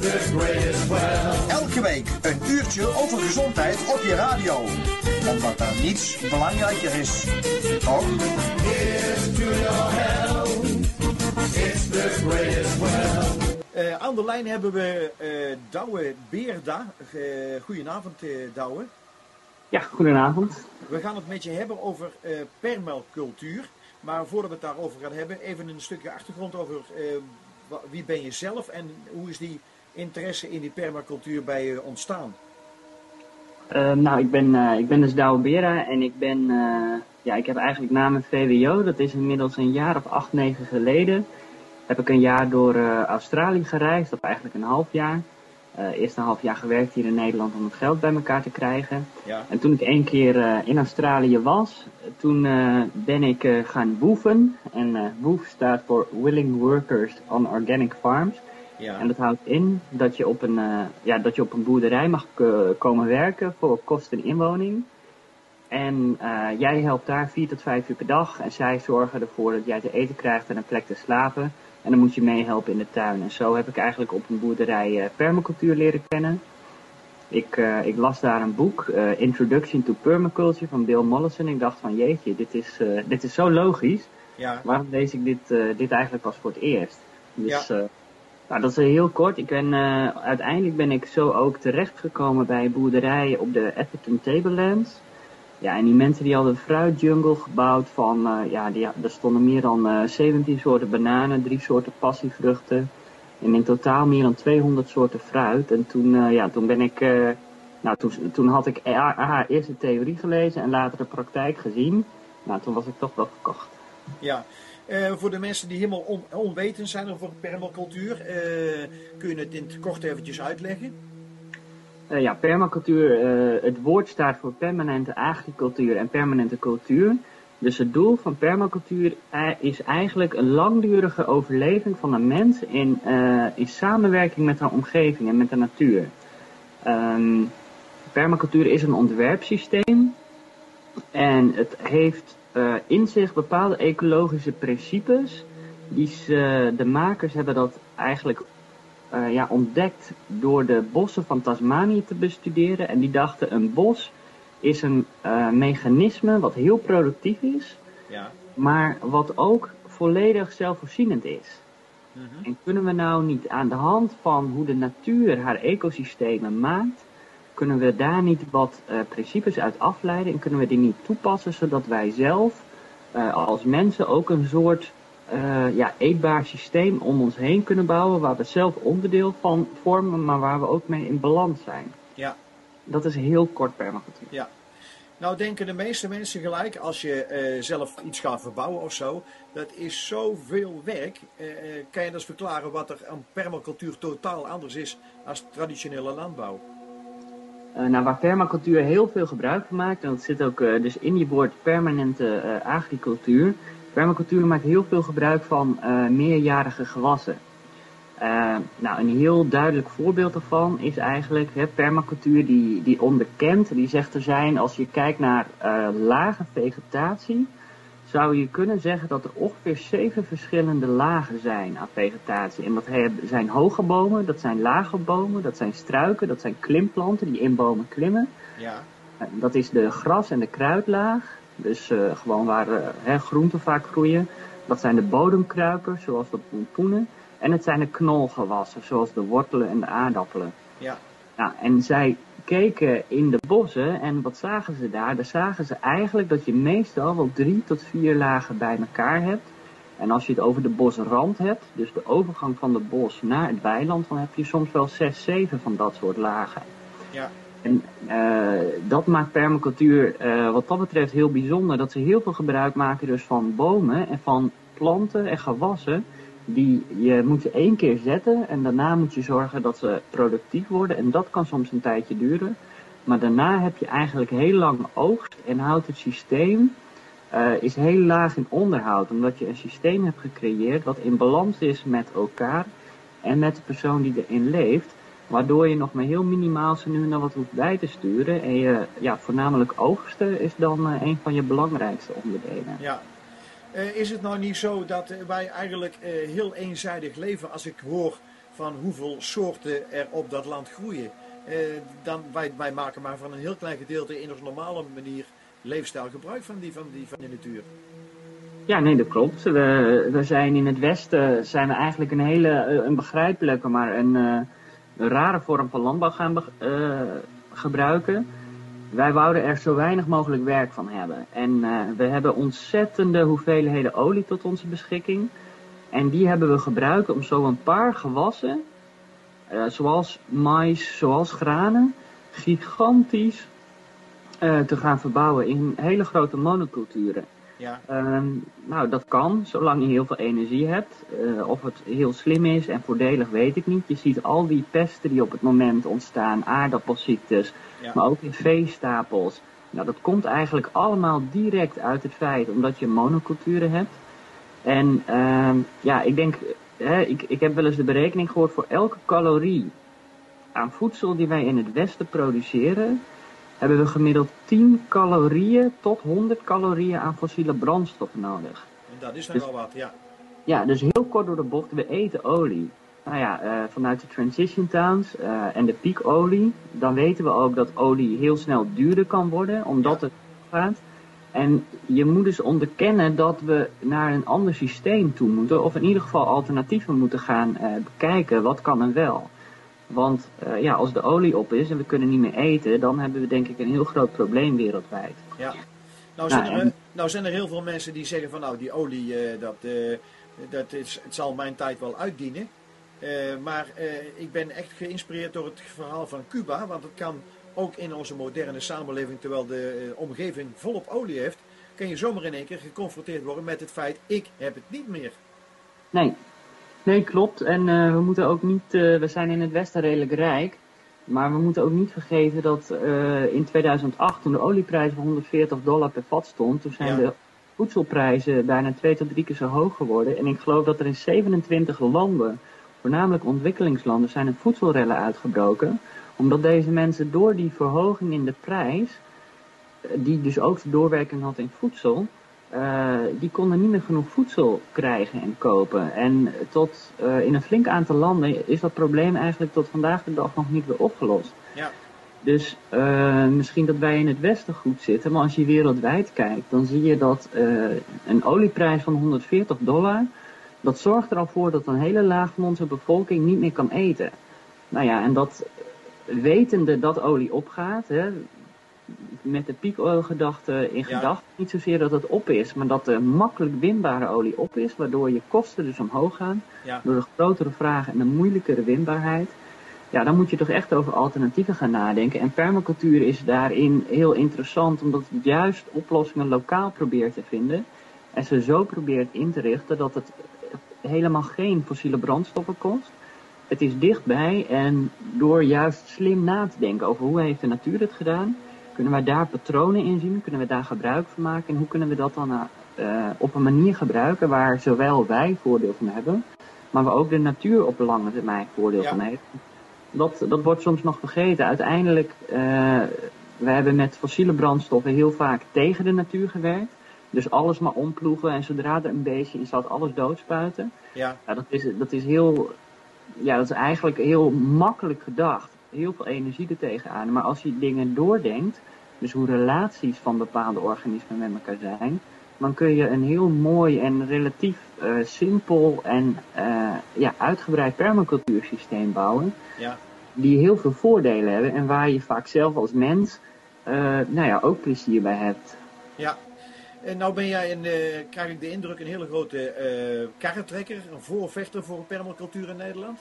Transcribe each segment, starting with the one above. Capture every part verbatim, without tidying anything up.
the greatest well. Elke week een uurtje over gezondheid op je radio. Omdat er niets belangrijker is. Toch? Here's to your health. It's the greatest well. Uh, aan de lijn hebben we uh, Douwe Beerda. Uh, goedenavond, uh, Douwe. Ja, goedenavond. We gaan het met je hebben over uh, permacultuur. Maar voordat we het daarover gaan hebben, even een stukje achtergrond over uh, wie ben je zelf en hoe is die interesse in die permacultuur bij je ontstaan? Uh, nou, ik ben, uh, ik ben dus Douwe Beerda en ik ben, uh, ja, ik heb eigenlijk na mijn V W O, dat is inmiddels een jaar of acht, negen geleden, heb ik een jaar door uh, Australië gereisd, of eigenlijk een half jaar. Uh, eerst een half jaar gewerkt hier in Nederland om het geld bij elkaar te krijgen. Ja. En toen ik één keer uh, in Australië was, toen uh, ben ik uh, gaan woeven. En uh, woef staat voor Willing Workers on Organic Farms. Ja. En dat houdt in dat je op een, uh, ja, dat je op een boerderij mag uh, komen werken voor kost en inwoning. En uh, jij helpt daar vier tot vijf uur per dag. En zij zorgen ervoor dat jij te eten krijgt en een plek te slapen. En dan moet je meehelpen in de tuin. En zo heb ik eigenlijk op een boerderij uh, permacultuur leren kennen. Ik, uh, ik las daar een boek, uh, Introduction to Permaculture van Bill Mollison. Ik dacht van jeetje, dit is, uh, dit is zo logisch. Ja. Waarom lees ik dit, uh, dit eigenlijk pas voor het eerst? Dus Ja. uh, nou, dat is heel kort. Ik ben, uh, uiteindelijk ben ik zo ook terechtgekomen bij een boerderij op de Atherton Tablelands. Ja, en die mensen die hadden een fruitjungle gebouwd van, uh, ja, die, er stonden meer dan uh, zeventien soorten bananen, drie soorten passievruchten. En in totaal meer dan tweehonderd soorten fruit. En toen, uh, ja, toen ben ik, uh, nou, toen, toen had ik haar eerst de theorie gelezen en later de praktijk gezien. Nou, toen was ik toch wel verkocht. Ja. Uh, voor de mensen die helemaal on, onwetend zijn over permacultuur, uh, kun je het in het kort eventjes uitleggen? Uh, ja, permacultuur, uh, het woord staat voor permanente agricultuur en permanente cultuur. Dus het doel van permacultuur is eigenlijk een langdurige overleving van een mens in, uh, in samenwerking met haar omgeving en met de natuur. Um, permacultuur is een ontwerpsysteem en het heeft uh, in zich bepaalde ecologische principes. Die ze, de makers hebben dat eigenlijk uh, ja, ontdekt door de bossen van Tasmanië te bestuderen. En die dachten een bos is een uh, mechanisme wat heel productief is, ja. maar wat ook volledig zelfvoorzienend is. Mm-hmm. En kunnen we nou niet aan de hand van hoe de natuur haar ecosystemen maakt, kunnen we daar niet wat uh, principes uit afleiden en kunnen we die niet toepassen, zodat wij zelf uh, als mensen ook een soort uh, ja, eetbaar systeem om ons heen kunnen bouwen, waar we zelf onderdeel van vormen, maar waar we ook mee in balans zijn. Ja. Dat is heel kort permacultuur. Ja. Nou denken de meeste mensen gelijk, als je uh, zelf iets gaat verbouwen of zo, dat is zoveel werk. Uh, uh, kan je dus verklaren wat er aan permacultuur totaal anders is als traditionele landbouw? Uh, nou, waar permacultuur heel veel gebruik van maakt, en dat zit ook uh, dus in je woord permanente uh, agricultuur. Permacultuur maakt heel veel gebruik van uh, meerjarige gewassen. Uh, nou, een heel duidelijk voorbeeld daarvan is eigenlijk hè, permacultuur die, die onbekend, die zegt te zijn als je kijkt naar uh, lage vegetatie, zou je kunnen zeggen dat er ongeveer zeven verschillende lagen zijn aan vegetatie. En dat zijn hoge bomen, dat zijn lage bomen, dat zijn struiken, dat zijn klimplanten die in bomen klimmen. Ja. Uh, dat is de gras- en de kruidlaag, dus uh, gewoon waar uh, hè, groenten vaak groeien. Dat zijn de bodemkruipers, zoals de pompoenen. En het zijn de knolgewassen, zoals de wortelen en de aardappelen. Ja. Nou, en zij keken in de bossen en wat zagen ze daar? Daar zagen ze eigenlijk dat je meestal wel drie tot vier lagen bij elkaar hebt. En als je het over de bosrand hebt, dus de overgang van de bos naar het weiland, dan heb je soms wel zes, zeven van dat soort lagen. Ja. En uh, dat maakt permacultuur uh, wat dat betreft heel bijzonder, dat ze heel veel gebruik maken dus van bomen en van planten en gewassen. Die je moet ze één keer zetten en daarna moet je zorgen dat ze productief worden. En dat kan soms een tijdje duren. Maar daarna heb je eigenlijk heel lang oogst en houdt het systeem uh, is heel laag in onderhoud. Omdat je een systeem hebt gecreëerd wat in balans is met elkaar en met de persoon die erin leeft. Waardoor je nog maar heel minimaal ze nu naar wat hoeft bij te sturen. En je, ja, voornamelijk oogsten is dan uh, een van je belangrijkste onderdelen. Ja. Uh, is het nou niet zo dat uh, wij eigenlijk uh, heel eenzijdig leven als ik hoor van hoeveel soorten er op dat land groeien. Uh, dan, wij, wij maken maar van een heel klein gedeelte in onze normale manier leefstijl gebruik van die, van die, van die natuur. Ja, nee, dat klopt. We, we zijn in het Westen zijn we eigenlijk een hele een begrijpelijke, maar een, uh, een rare vorm van landbouw gaan be, uh, gebruiken. Wij wouden er zo weinig mogelijk werk van hebben. En uh, we hebben ontzettende hoeveelheden olie tot onze beschikking. En die hebben we gebruikt om zo een paar gewassen, uh, zoals mais, zoals granen, gigantisch uh, te gaan verbouwen in hele grote monoculturen. Ja. Um, nou, dat kan, zolang je heel veel energie hebt. Uh, of het heel slim is en voordelig, weet ik niet. Je ziet al die pesten die op het moment ontstaan, aardappelziektes, ja. maar ook in veestapels. Nou, dat komt eigenlijk allemaal direct uit het feit omdat je monoculturen hebt. En uh, ja, ik denk, hè, ik, ik heb wel eens de berekening gehoord voor elke calorie aan voedsel die wij in het Westen produceren, hebben we gemiddeld tien calorieën tot honderd calorieën aan fossiele brandstoffen nodig. En dat is dan dus, wel wat, ja. Ja, dus heel kort door de bocht, we eten olie. Nou ja, uh, vanuit de transition towns uh, en de piekolie, dan weten we ook dat olie heel snel duurder kan worden, omdat ja. het gaat. En je moet dus onderkennen dat we naar een ander systeem toe moeten, of in ieder geval alternatieven moeten gaan uh, bekijken, wat kan en wel. Want uh, ja, als de olie op is en we kunnen niet meer eten, dan hebben we denk ik een heel groot probleem wereldwijd. Ja. Nou zijn, er, nou zijn er heel veel mensen die zeggen van nou die olie, uh, dat, uh, dat is, het zal mijn tijd wel uitdienen. Uh, maar uh, ik ben echt geïnspireerd door het verhaal van Cuba, want het kan ook in onze moderne samenleving, terwijl de uh, omgeving volop olie heeft, kan je zomaar in één keer geconfronteerd worden met het feit, ik heb het niet meer. Nee. Nee, klopt. En uh, we moeten ook niet, uh, we zijn in het Westen redelijk rijk, maar we moeten ook niet vergeten dat uh, in tweeduizend acht, toen de olieprijs van honderdveertig dollar per vat stond, toen zijn ja. de voedselprijzen bijna twee tot drie keer zo hoog geworden. En ik geloof dat er in zevenentwintig landen, voornamelijk ontwikkelingslanden, zijn er voedselrellen uitgebroken, omdat deze mensen door die verhoging in de prijs, die dus ook de doorwerking had in voedsel, Uh, die konden niet meer genoeg voedsel krijgen en kopen. En tot uh, in een flink aantal landen is dat probleem eigenlijk tot vandaag de dag nog niet weer opgelost. Ja. Dus uh, misschien dat wij in het Westen goed zitten, maar als je wereldwijd kijkt, dan zie je dat uh, een olieprijs van honderdveertig dollar, dat zorgt er al voor dat een hele laag van onze bevolking niet meer kan eten. Nou ja, en dat wetende dat olie opgaat, hè, met de peak-oil-gedachte in ja. gedachten, niet zozeer dat het op is, maar dat de makkelijk winbare olie op is, waardoor je kosten dus omhoog gaan, ja. door de grotere vraag en de moeilijkere winbaarheid. Ja, dan moet je toch echt over alternatieven gaan nadenken. En permacultuur is daarin heel interessant, omdat het juist oplossingen lokaal probeert te vinden en ze zo probeert in te richten dat het helemaal geen fossiele brandstoffen kost. Het is dichtbij en door juist slim na te denken over hoe heeft de natuur het gedaan, kunnen wij daar patronen in zien? Kunnen we daar gebruik van maken? En hoe kunnen we dat dan uh, op een manier gebruiken waar zowel wij voordeel van hebben, maar waar ook de natuur op lange termijn voordeel ja. van heeft? Dat, dat wordt soms nog vergeten. Uiteindelijk, uh, we hebben met fossiele brandstoffen heel vaak tegen de natuur gewerkt. Dus alles maar omploegen en zodra er een beestje in zat, alles doodspuiten. Ja. Ja, dat is, dat is heel, ja, dat is eigenlijk heel makkelijk gedacht. Heel veel energie er tegenaan. Maar als je dingen doordenkt, dus hoe relaties van bepaalde organismen met elkaar zijn, dan kun je een heel mooi en relatief uh, simpel en uh, ja, uitgebreid permacultuursysteem bouwen. Ja. Die heel veel voordelen hebben en waar je vaak zelf als mens uh, nou ja, ook plezier bij hebt. Ja. En nou ben jij, een, uh, krijg ik de indruk, een hele grote uh, karretrekker, een voorvechter voor permacultuur in Nederland?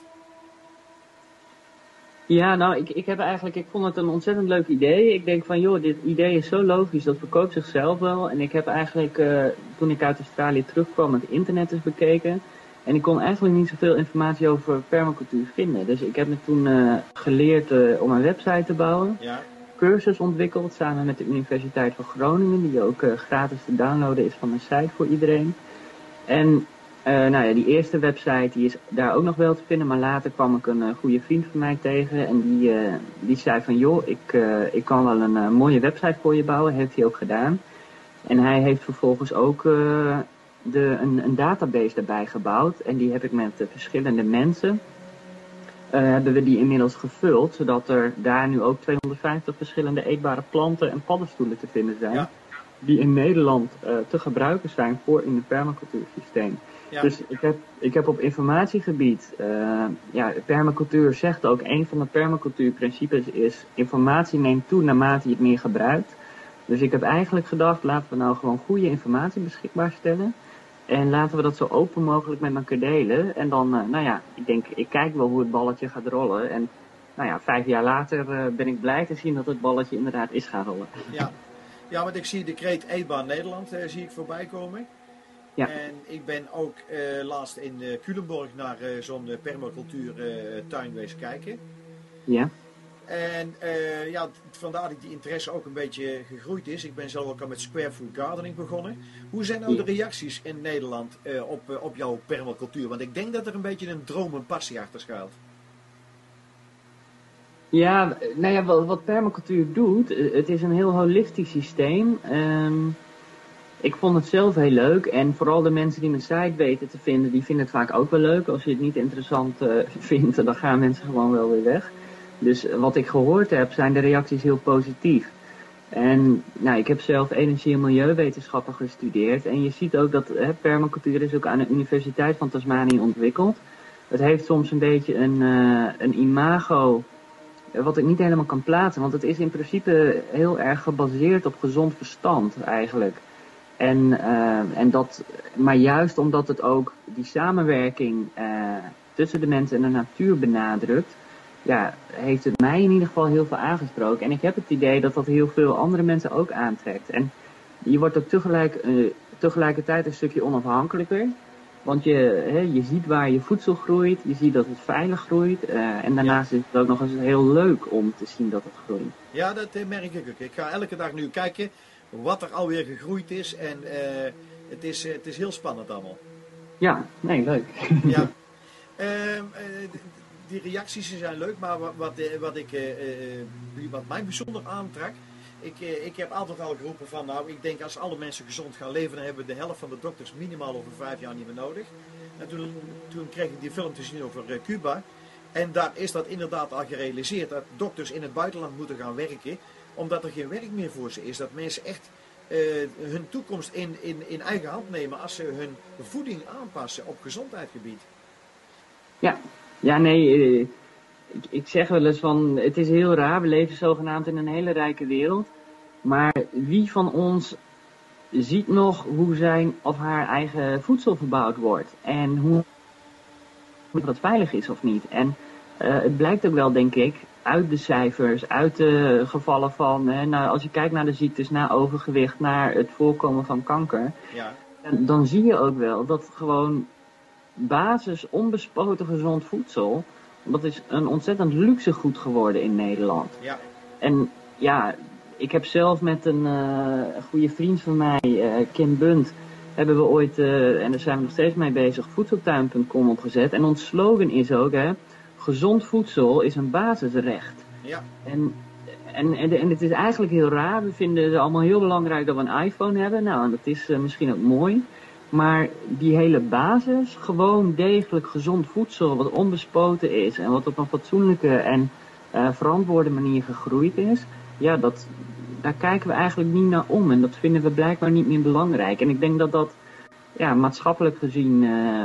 Ja, nou, ik, ik heb eigenlijk, ik vond het een ontzettend leuk idee. Ik denk van, joh, dit idee is zo logisch, dat verkoopt zichzelf wel. En ik heb eigenlijk, uh, toen ik uit Australië terugkwam, het internet eens bekeken. En ik kon eigenlijk niet zoveel informatie over permacultuur vinden. Dus ik heb me toen uh, geleerd uh, om een website te bouwen. Ja. Cursus ontwikkeld, samen met de Universiteit van Groningen, die ook uh, gratis te downloaden is van een site voor iedereen. En Uh, nou ja, die eerste website die is daar ook nog wel te vinden, maar later kwam ik een uh, goede vriend van mij tegen en die, uh, die zei van joh, ik, uh, ik kan wel een uh, mooie website voor je bouwen, heeft hij ook gedaan. En hij heeft vervolgens ook uh, de, een, een database daarbij gebouwd en die heb ik met uh, verschillende mensen hebben we die inmiddels gevuld, zodat er daar nu ook tweehonderdvijftig verschillende eetbare planten en paddenstoelen te vinden zijn. Ja. Die in Nederland uh, te gebruiken zijn voor in het permacultuursysteem. Ja. Dus ik heb, ik heb op informatiegebied, uh, ja, permacultuur zegt ook, een van de permacultuurprincipes is, informatie neemt toe naarmate je het meer gebruikt. Dus ik heb eigenlijk gedacht, laten we nou gewoon goede informatie beschikbaar stellen. En laten we dat zo open mogelijk met elkaar delen. En dan, uh, nou ja, ik denk, ik kijk wel hoe het balletje gaat rollen. En nou ja, vijf jaar later uh, ben ik blij te zien dat het balletje inderdaad is gaan rollen. Ja, ja, want ik zie de kreet Eetbaar Nederland uh, zie ik voorbij komen. Ja. En ik ben ook uh, laatst in uh, Culemborg naar uh, zo'n uh, permacultuur uh, tuin wezen kijken. Ja. En uh, ja, vandaar dat die interesse ook een beetje gegroeid is. Ik ben zelf ook al met Square Food Gardening begonnen. Hoe zijn nou de reacties in Nederland uh, op, uh, op jouw permacultuur? Want ik denk dat er een beetje een droom, een passie achter schuilt. Ja, nou ja, wat, wat permacultuur doet, het is een heel holistisch systeem. Um, ik vond het zelf heel leuk en vooral de mensen die mijn site weten te vinden, die vinden het vaak ook wel leuk. Als je het niet interessant uh, vindt, dan gaan mensen gewoon wel weer weg. Dus wat ik gehoord heb, zijn de reacties heel positief. En nou, ik heb zelf energie- en milieuwetenschappen gestudeerd. En je ziet ook dat hè, permacultuur is ook aan de Universiteit van Tasmanië ontwikkeld. Het heeft soms een beetje een, uh, een imago wat ik niet helemaal kan plaatsen. Want het is in principe heel erg gebaseerd op gezond verstand eigenlijk. En, uh, en dat, maar juist omdat het ook die samenwerking uh, tussen de mensen en de natuur benadrukt, ja, heeft het mij in ieder geval heel veel aangesproken. En ik heb het idee dat dat heel veel andere mensen ook aantrekt. En je wordt ook tegelijk, uh, tegelijkertijd een stukje onafhankelijker. Want je, hè, je ziet waar je voedsel groeit, je ziet dat het veilig groeit. Uh, en daarnaast is het ook nog eens heel leuk om te zien dat het groeit. Ja, dat uh, merk ik ook. Ik ga elke dag nu kijken wat er alweer gegroeid is. En uh, het, is, uh, het is heel spannend allemaal. Ja, nee, leuk. Ja. Uh, uh, die reacties zijn leuk, maar wat, wat, wat, ik, uh, uh, wat mij bijzonder aantrekt, ik, uh, ik heb altijd al geroepen van, nou, ik denk als alle mensen gezond gaan leven, dan hebben we de helft van de dokters minimaal over vijf jaar niet meer nodig. En toen, toen kreeg ik die film te zien over uh, Cuba. En daar is dat inderdaad al gerealiseerd, dat dokters in het buitenland moeten gaan werken, omdat er geen werk meer voor ze is. Dat mensen echt uh, hun toekomst in, in, in eigen hand nemen als ze hun voeding aanpassen op gezondheidsgebied. Ja. Ja, nee, uh, ik, ik zeg wel eens van, het is heel raar, we leven zogenaamd in een hele rijke wereld. Maar wie van ons ziet nog hoe zijn of haar eigen voedsel verbouwd wordt? En hoe, hoe dat veilig is of niet? En uh, het blijkt ook wel, denk ik, uit de cijfers, uit de gevallen van, hè, nou, als je kijkt naar de ziektes, naar overgewicht, naar het voorkomen van kanker. Ja. Dan, dan zie je ook wel dat gewoon basis onbespoten gezond voedsel, dat is een ontzettend luxe goed geworden in Nederland. Ja. En ja, ik heb zelf met een uh, goede vriend van mij, uh, Kim Bunt, hebben we ooit, uh, en daar zijn we nog steeds mee bezig, voedseltuin punt com opgezet. En ons slogan is ook, hè, gezond voedsel is een basisrecht. Ja. En, en, en, en het is eigenlijk heel raar, we vinden het allemaal heel belangrijk dat we een iPhone hebben. Nou, en dat is uh, misschien ook mooi. Maar die hele basis, gewoon degelijk gezond voedsel, wat onbespoten is en wat op een fatsoenlijke en uh, verantwoorde manier gegroeid is, ja, dat, daar kijken we eigenlijk niet naar om en dat vinden we blijkbaar niet meer belangrijk. En ik denk dat dat ja, maatschappelijk gezien uh,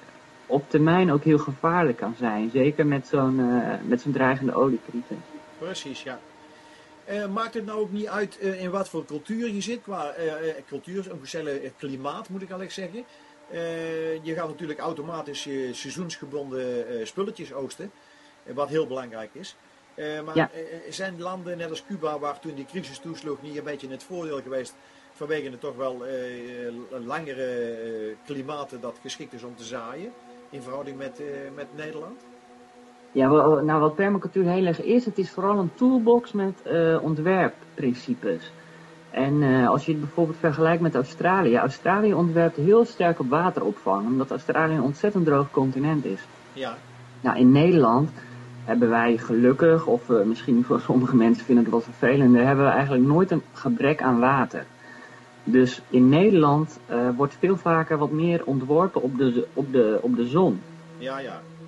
op termijn ook heel gevaarlijk kan zijn, zeker met zo'n uh, met zo'n dreigende oliecrisis. Precies, ja. Uh, maakt het nou ook niet uit uh, in wat voor cultuur je zit, qua uh, uh, cultuur, een gezellig uh, klimaat moet ik eigenlijk zeggen. Uh, je gaat natuurlijk automatisch uh, seizoensgebonden uh, spulletjes oogsten, uh, wat heel belangrijk is. Uh, maar Ja. uh, zijn landen net als Cuba, waar toen die crisis toesloeg, niet een beetje in het voordeel geweest vanwege het toch wel uh, langere uh, klimaten dat geschikt is om te zaaien, in verhouding met, uh, met Nederland? Ja, wel, nou wat permacultuur heel erg is, het is vooral een toolbox met uh, ontwerpprincipes. En uh, als je het bijvoorbeeld vergelijkt met Australië, Australië ontwerpt heel sterk op wateropvang, omdat Australië een ontzettend droog continent is. Ja. Nou, in Nederland hebben wij gelukkig, of uh, misschien voor sommige mensen vinden het wel vervelend, hebben we eigenlijk nooit een gebrek aan water. Dus in Nederland uh, wordt veel vaker wat meer ontworpen op de, op de, op de zon. Ja, ja.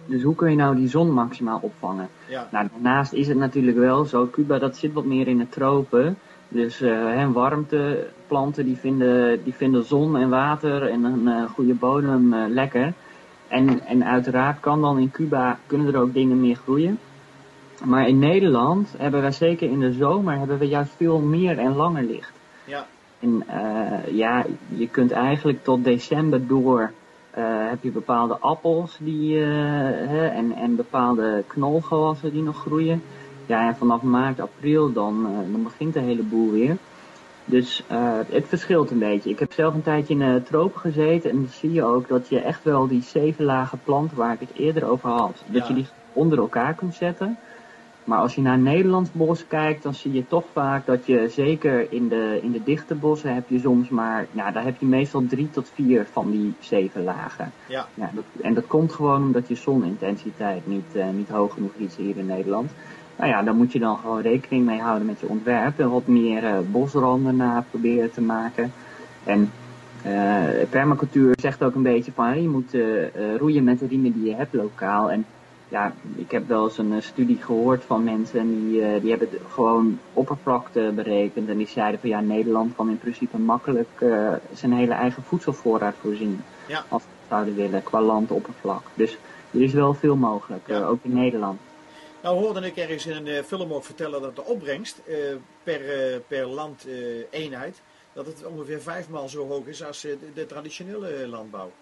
Dus hoe kun je nou die zon maximaal opvangen? Ja. Nou, daarnaast is het natuurlijk wel zo, Cuba dat zit wat meer in de tropen. Dus uh, hè, warmteplanten die vinden, die vinden zon en water en een uh, goede bodem uh, lekker. En, en uiteraard kan dan in Cuba, kunnen er ook dingen meer groeien. Maar in Nederland hebben wij zeker in de zomer hebben we juist veel meer en langer licht. Ja. En uh, ja, je kunt eigenlijk tot december door, uh, heb je bepaalde appels die, uh, hè, en, en bepaalde knolgewassen die nog groeien. Ja, en vanaf maart, april dan, uh, dan begint de hele boel weer. Dus uh, het verschilt een beetje. Ik heb zelf een tijdje in de tropen gezeten en dan zie je ook dat je echt wel die zeven lage planten waar ik het eerder over had, dat Ja. je die onder elkaar kunt zetten. Maar als je naar Nederlands bos kijkt, dan zie je toch vaak dat je zeker in de, in de dichte bossen heb je soms maar, nou daar heb je meestal drie tot vier van die zeven lagen. Ja. Ja, dat, en dat komt gewoon omdat je zonintensiteit niet, uh, niet hoog genoeg is hier in Nederland. Nou ja, daar moet je dan gewoon rekening mee houden met je ontwerp en wat meer uh, bosranden na proberen te maken. En uh, permacultuur zegt ook een beetje van, je moet uh, uh, roeien met de riemen die je hebt lokaal. En ja, ik heb wel eens een uh, studie gehoord van mensen en die, uh, die hebben gewoon oppervlakte berekend. En die zeiden van ja, Nederland kan in principe makkelijk uh, zijn hele eigen voedselvoorraad voorzien. Ja. Als we het zouden willen, qua landoppervlak. Dus er is wel veel mogelijk, Ja. uh, ook in Nederland. Nou hoorde ik ergens in een uh, film ook vertellen dat de opbrengst uh, per, uh, per land uh, eenheid, dat het ongeveer vijfmaal zo hoog is als uh, de, de traditionele landbouw.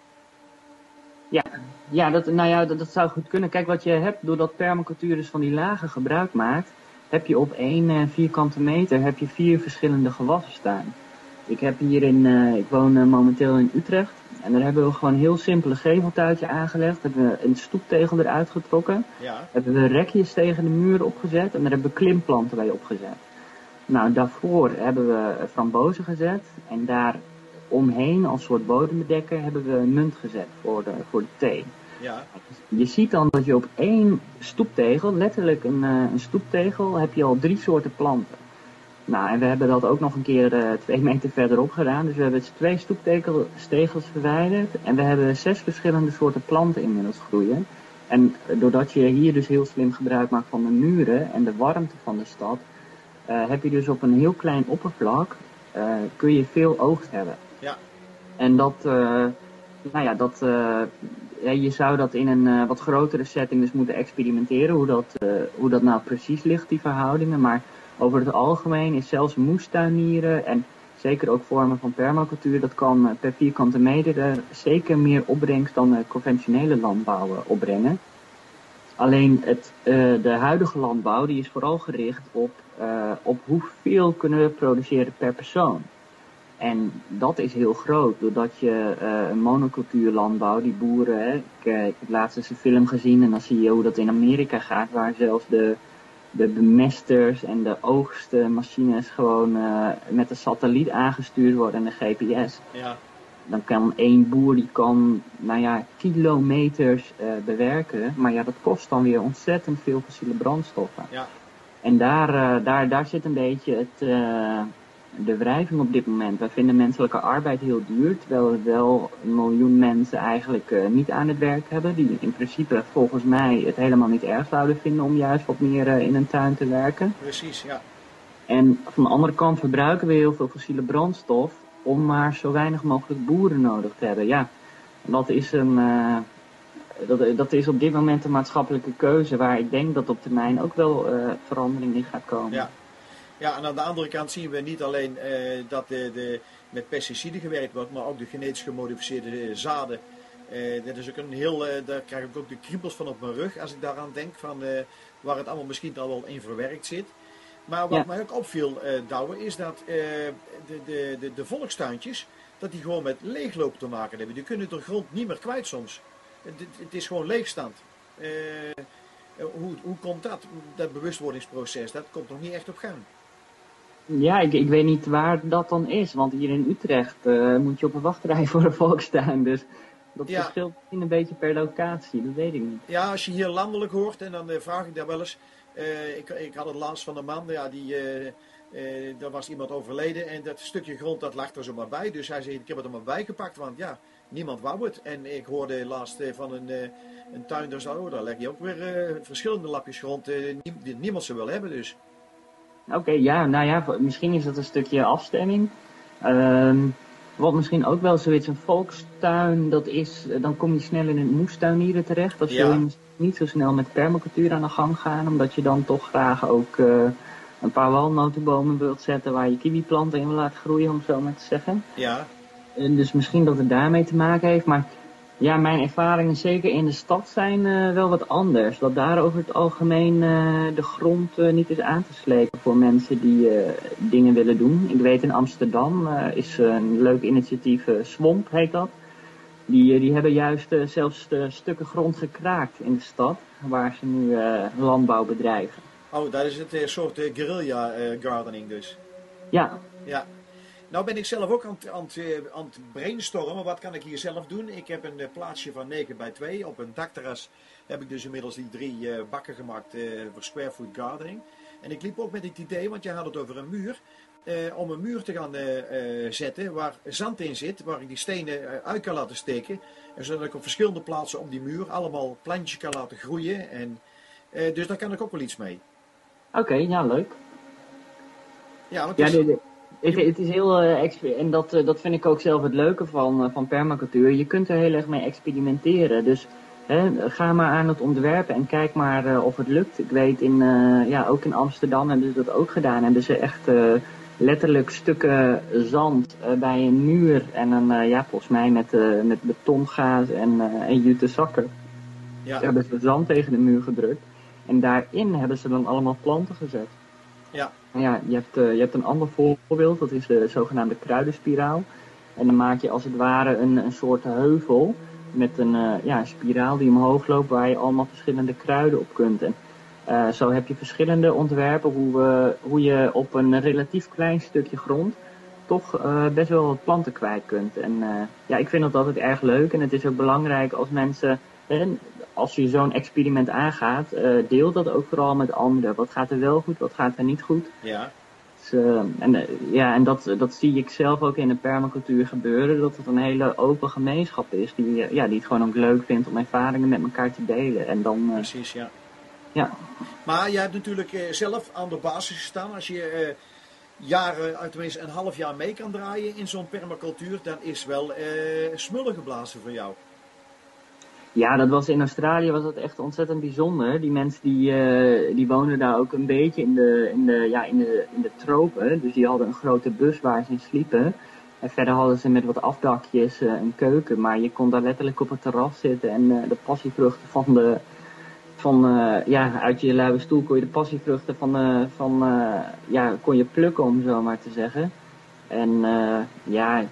Ja, ja, dat, nou ja dat, dat zou goed kunnen. Kijk, wat je hebt, doordat permacultuur dus van die lagen gebruik maakt, heb je op één uh, vierkante meter heb je vier verschillende gewassen staan. Ik heb hier in, uh, ik woon uh, momenteel in Utrecht en daar hebben we gewoon een heel simpele geveltuitje aangelegd. Hebben we een stoeptegel eruit getrokken. Ja. Hebben we rekjes tegen de muur opgezet en daar hebben we klimplanten bij opgezet. Nou, daarvoor hebben we frambozen gezet en daar omheen als soort bodembedekker hebben we munt gezet voor de, voor de thee. Ja. Je ziet dan dat je op één stoeptegel, letterlijk een, uh, een stoeptegel, heb je al drie soorten planten. Nou, en we hebben dat ook nog een keer uh, twee meter verderop gedaan. Dus we hebben twee stoeptegels verwijderd en we hebben zes verschillende soorten planten inmiddels groeien. En doordat je hier dus heel slim gebruik maakt van de muren en de warmte van de stad, uh, heb je dus op een heel klein oppervlak, uh, kun je veel oogst hebben. Ja. En dat, uh, nou ja, dat, uh, ja, je zou dat in een uh, wat grotere setting dus moeten experimenteren, hoe dat, uh, hoe dat nou precies ligt, die verhoudingen. Maar over het algemeen is zelfs moestuinieren en zeker ook vormen van permacultuur, dat kan uh, per vierkante meter uh, zeker meer opbrengst dan uh, conventionele landbouw uh, opbrengen. Alleen het, uh, de huidige landbouw die is vooral gericht op, uh, op hoeveel kunnen we produceren per persoon. En dat is heel groot, doordat je uh, een monocultuurlandbouw, die boeren, hè, ik, uh, ik heb laatst eens een film gezien en dan zie je hoe dat in Amerika gaat, waar zelfs de, de bemesters en de oogstmachines gewoon uh, met de satelliet aangestuurd worden en de G P S. Ja. Dan kan één boer, die kan, nou ja, kilometers uh, bewerken, maar ja, dat kost dan weer ontzettend veel fossiele brandstoffen. Ja. En daar, uh, daar, daar zit een beetje het... Uh, de wrijving op dit moment. Wij vinden menselijke arbeid heel duur, terwijl we wel een miljoen mensen eigenlijk uh, niet aan het werk hebben, die in principe volgens mij het helemaal niet erg zouden vinden om juist wat meer uh, in een tuin te werken. Precies, ja. En van de andere kant verbruiken we heel veel fossiele brandstof om maar zo weinig mogelijk boeren nodig te hebben. Ja, dat is een... Uh, dat, dat is op dit moment een maatschappelijke keuze waar ik denk dat op termijn ook wel uh, verandering in gaat komen. Ja. Ja, en aan de andere kant zien we niet alleen uh, dat de, de, met pesticiden gewerkt wordt, maar ook de genetisch gemodificeerde zaden. Uh, dat is ook een heel, uh, daar krijg ik ook de kriebels van op mijn rug als ik daaraan denk, van, uh, waar het allemaal misschien al wel in verwerkt zit. Maar wat ja. mij ook opviel, uh, Douwe, is dat uh, de, de, de, de volkstuintjes, dat die gewoon met leegloop te maken hebben. Die kunnen de grond niet meer kwijt soms. Het, het is gewoon leegstand. Uh, hoe, hoe komt dat? Dat bewustwordingsproces, dat komt nog niet echt op gang. Ja, ik, ik weet niet waar dat dan is, want hier in Utrecht uh, moet je op een wachtrij voor een volkstuin, dus dat ja. verschilt misschien een beetje per locatie, dat weet ik niet. Ja, als je hier landelijk hoort, en dan uh, vraag ik daar wel eens, uh, ik, ik had het laatst van een man, ja, die, uh, uh, daar was iemand overleden en dat stukje grond dat lag er zo maar bij, dus hij zei, ik heb het er maar bijgepakt, want ja, niemand wou het. En ik hoorde laatst uh, van een, uh, een tuinder, zo, oh, daar leg je ook weer uh, verschillende lapjes grond uh, die niemand ze wil hebben dus. Oké, okay, ja, nou ja, misschien is dat een stukje afstemming. Um, wat misschien ook wel zoiets, een volkstuin, dat is, dan kom je snel in het moestuinieren terecht. Als je ja. niet zo snel met permacultuur aan de gang gaat, omdat je dan toch graag ook uh, een paar walnotenbomen wilt zetten waar je kiwiplanten in wil laten groeien, om zo maar te zeggen. Ja. En dus misschien dat het daarmee te maken heeft, maar ja, mijn ervaringen zeker in de stad zijn uh, wel wat anders. Dat daar over het algemeen uh, de grond uh, niet is aan te slepen voor mensen die uh, dingen willen doen. Ik weet in Amsterdam uh, is uh, een leuk initiatief, uh, Swamp heet dat. Die, uh, die hebben juist uh, zelfs uh, stukken grond gekraakt in de stad, waar ze nu uh, landbouw bedrijven. Oh, dat is het uh, soort uh, guerrilla uh, gardening dus? Ja. Ja. Nou ben ik zelf ook aan het, aan, het, aan het brainstormen. Wat kan ik hier zelf doen? Ik heb een uh, plaatsje van negen bij twee. Op een dakterras heb ik dus inmiddels die drie uh, bakken gemaakt uh, voor square foot gardening. En ik liep ook met het idee, want je had het over een muur. Uh, om een muur te gaan uh, uh, zetten waar zand in zit. Waar ik die stenen uh, uit kan laten steken. En zodat ik op verschillende plaatsen om die muur allemaal plantjes kan laten groeien. En, uh, dus daar kan ik ook wel iets mee. Oké, okay, ja leuk. Ja, want ja, is... de, de... Het, het is heel, uh, exper- en dat, uh, dat vind ik ook zelf het leuke van, uh, van permacultuur. Je kunt er heel erg mee experimenteren. Dus hè, ga maar aan het ontwerpen en kijk maar uh, of het lukt. Ik weet, in, uh, ja, ook in Amsterdam hebben ze dat ook gedaan. Hebben ze echt uh, letterlijk stukken zand uh, bij een muur en een, uh, ja, volgens mij met, uh, met betongaas en, uh, en jute zakken. Ja. Dus hebben ze zand tegen de muur gedrukt. En daarin hebben ze dan allemaal planten gezet. Ja. Ja, je hebt, uh, je hebt een ander voorbeeld, dat is de zogenaamde kruidenspiraal. En dan maak je als het ware een, een soort heuvel met een, uh, ja, een spiraal die omhoog loopt waar je allemaal verschillende kruiden op kunt. En uh, zo heb je verschillende ontwerpen hoe, we, hoe je op een relatief klein stukje grond toch uh, best wel wat planten kwijt kunt. En uh, ja, ik vind dat altijd erg leuk en het is ook belangrijk als mensen... En als je zo'n experiment aangaat, uh, deel dat ook vooral met anderen. Wat gaat er wel goed, wat gaat er niet goed? Ja. Dus, uh, en uh, ja, en dat, dat zie ik zelf ook in de permacultuur gebeuren. Dat het een hele open gemeenschap is die, uh, ja, die het gewoon ook leuk vindt om ervaringen met elkaar te delen. En dan, uh, Precies, ja. ja. Maar jij hebt natuurlijk uh, zelf aan de basis gestaan. Als je uh, jaren, tenminste een half jaar mee kan draaien in zo'n permacultuur, dan is wel uh, smullen geblazen voor jou. Ja, dat was in Australië was dat echt ontzettend bijzonder. Die mensen die, uh, die woonden daar ook een beetje in de, in, de, ja, in, de, in de tropen. Dus die hadden een grote bus waar ze in sliepen. En verder hadden ze met wat afdakjes uh, een keuken. Maar je kon daar letterlijk op het terras zitten. En uh, de passievruchten van de... Van, uh, ja, uit je luie stoel kon je de passievruchten van, uh, van uh, ja, kon je plukken, om zo maar te zeggen. En uh, ja...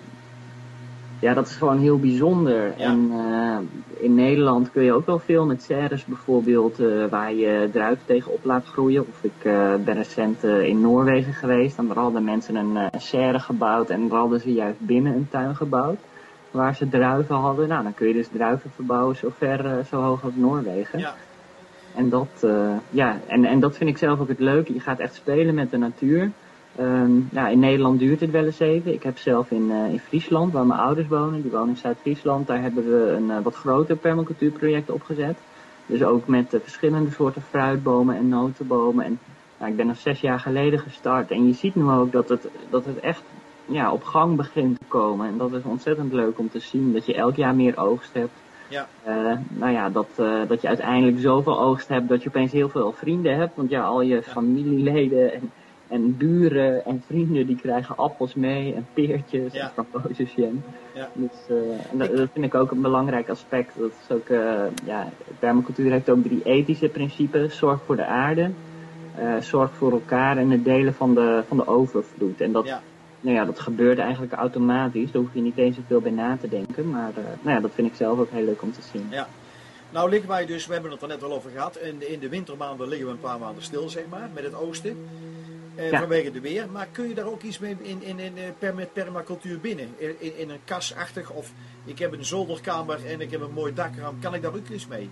Ja, dat is gewoon heel bijzonder. Ja. En uh, in Nederland kun je ook wel veel met serres bijvoorbeeld, uh, waar je druiven tegenop laat groeien. Of ik uh, ben recent uh, in Noorwegen geweest en daar hadden mensen een uh, serre gebouwd en daar hadden ze juist binnen een tuin gebouwd. Waar ze druiven hadden. Nou, dan kun je dus druiven verbouwen zo ver, uh, zo hoog als Noorwegen. Ja. En dat, uh, ja, en, en dat vind ik zelf ook het leuke. Je gaat echt spelen met de natuur. Um, ja, in Nederland duurt het wel eens even. Ik heb zelf in, uh, in Friesland, waar mijn ouders wonen, die wonen in Zuid-Friesland, daar hebben we een uh, wat groter permacultuurproject opgezet. Dus ook met uh, verschillende soorten fruitbomen en notenbomen. En nou, ik ben nog zes jaar geleden gestart. En je ziet nu ook dat het, dat het echt ja, op gang begint te komen. En dat is ontzettend leuk om te zien, dat je elk jaar meer oogst hebt. Ja. Uh, nou ja, dat, uh, dat je uiteindelijk zoveel oogst hebt dat je opeens heel veel vrienden hebt. Want ja, al je ja. familieleden en En buren en vrienden die krijgen appels mee en peertjes ja. en frambozenjam. Ja. Dus uh, en dat, dat vind ik ook een belangrijk aspect. Dat is ook, uh, ja, permacultuur heeft ook drie ethische principes. Zorg voor de aarde, uh, zorg voor elkaar en het delen van de, van de overvloed. En dat, ja. Nou ja, dat gebeurt eigenlijk automatisch. Daar hoef je niet eens zoveel bij na te denken. Maar uh, nou ja, dat vind ik zelf ook heel leuk om te zien. Ja. Nou liggen wij dus, we hebben het er net al over gehad, in, in de wintermaanden liggen we een paar maanden stil, zeg maar, met het oosten. Uh, ja. Vanwege de weer, maar kun je daar ook iets mee in, in, in per, met permacultuur binnen? In, in, in een kasachtig, of ik heb een zolderkamer en ik heb een mooi dakraam, kan ik daar ook iets mee?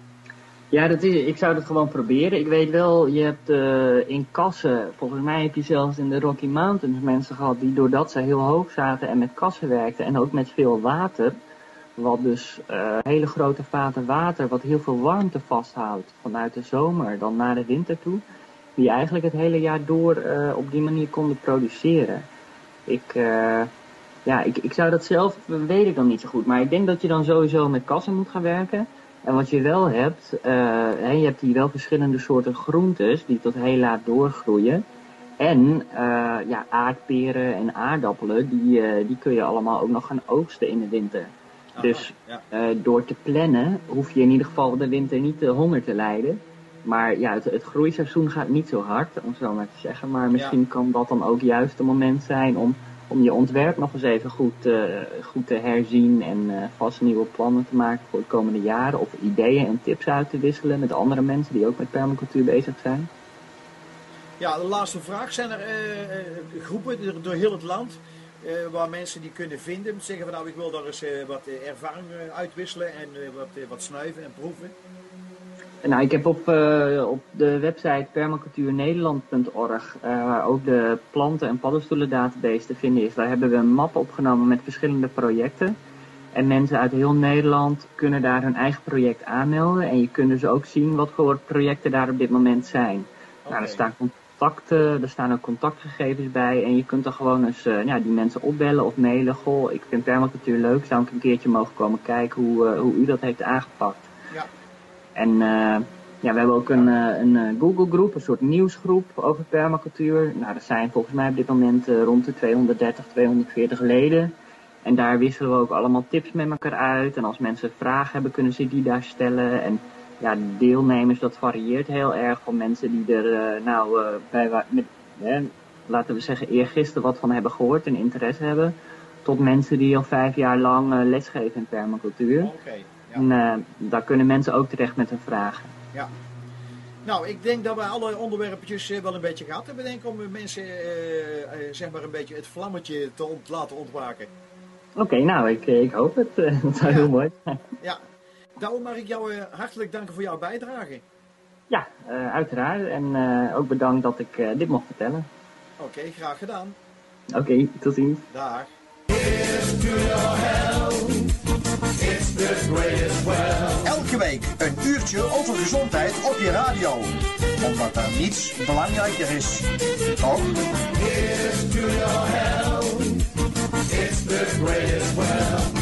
Ja, dat is, ik zou dat gewoon proberen. Ik weet wel, je hebt uh, in kassen, volgens mij heb je zelfs in de Rocky Mountains mensen gehad die doordat ze heel hoog zaten en met kassen werkten en ook met veel water, wat dus uh, hele grote vaten water, wat heel veel warmte vasthoudt vanuit de zomer dan naar de winter toe, die eigenlijk het hele jaar door uh, op die manier konden produceren. Ik, uh, ja, ik, ik zou dat zelf, weet ik dan niet zo goed, maar ik denk dat je dan sowieso met kassen moet gaan werken. En wat je wel hebt, uh, he, je hebt hier wel verschillende soorten groentes die tot heel laat doorgroeien. En uh, ja, aardperen en aardappelen, die, uh, die kun je allemaal ook nog gaan oogsten in de winter. Aha, dus ja. uh, door te plannen hoef je in ieder geval de winter niet de honger te lijden. Maar ja, het, het groeiseizoen gaat niet zo hard, om zo maar te zeggen. Maar misschien ja. kan dat dan ook juist het moment zijn om, om je ontwerp nog eens even goed, uh, goed te herzien. En uh, vast nieuwe plannen te maken voor de komende jaren. Of ideeën en tips uit te wisselen met andere mensen die ook met permacultuur bezig zijn. Ja, de laatste vraag. Zijn er uh, groepen door heel het land uh, waar mensen die kunnen vinden? Zeggen van nou, ik wil daar eens uh, wat ervaring uitwisselen en uh, wat, uh, wat snuiven en proeven? Nou, ik heb op, uh, op de website permacultuurnederland punt org, uh, waar ook de planten- en paddenstoelen database te vinden is, daar hebben we een map opgenomen met verschillende projecten. En mensen uit heel Nederland kunnen daar hun eigen project aanmelden. En je kunt dus ook zien wat voor projecten daar op dit moment zijn. Okay. Nou, er staan contacten, er staan ook contactgegevens bij. En je kunt dan gewoon eens uh, ja, die mensen opbellen of mailen. Goh, ik vind permacultuur leuk, zou ik een keertje mogen komen kijken hoe, uh, hoe u dat heeft aangepakt. Ja. En uh, ja, we hebben ook een, uh, een Google groep, een soort nieuwsgroep over permacultuur. Nou, er zijn volgens mij op dit moment uh, rond de tweehonderddertig, tweehonderdveertig leden. En daar wisselen we ook allemaal tips met elkaar uit. En als mensen vragen hebben, kunnen ze die daar stellen. En ja, de deelnemers, dat varieert heel erg van mensen die er, uh, nou, uh, bij, met, eh, laten we zeggen, eergisteren wat van hebben gehoord en interesse hebben. Tot mensen die al vijf jaar lang uh, lesgeven in permacultuur. Okay, ja. En uh, daar kunnen mensen ook terecht met hun vragen. Ja. Nou, ik denk dat we alle onderwerpjes uh, wel een beetje gehad hebben, denk ik, om mensen uh, uh, zeg maar een beetje het vlammetje te ont- laten ontwaken. Oké, okay, nou, ik, ik hoop het. Uh, dat zou ja. heel mooi zijn. Ja. Daarom mag ik jou uh, hartelijk danken voor jouw bijdrage. Ja, uh, uiteraard. En uh, ook bedankt dat ik uh, dit mocht vertellen. Oké, okay, graag gedaan. Oké, okay, tot ziens. Dag. Elke week een uurtje over gezondheid op je radio. Omdat er niets belangrijker is. Toch? Here's to your health. It's the greatest well.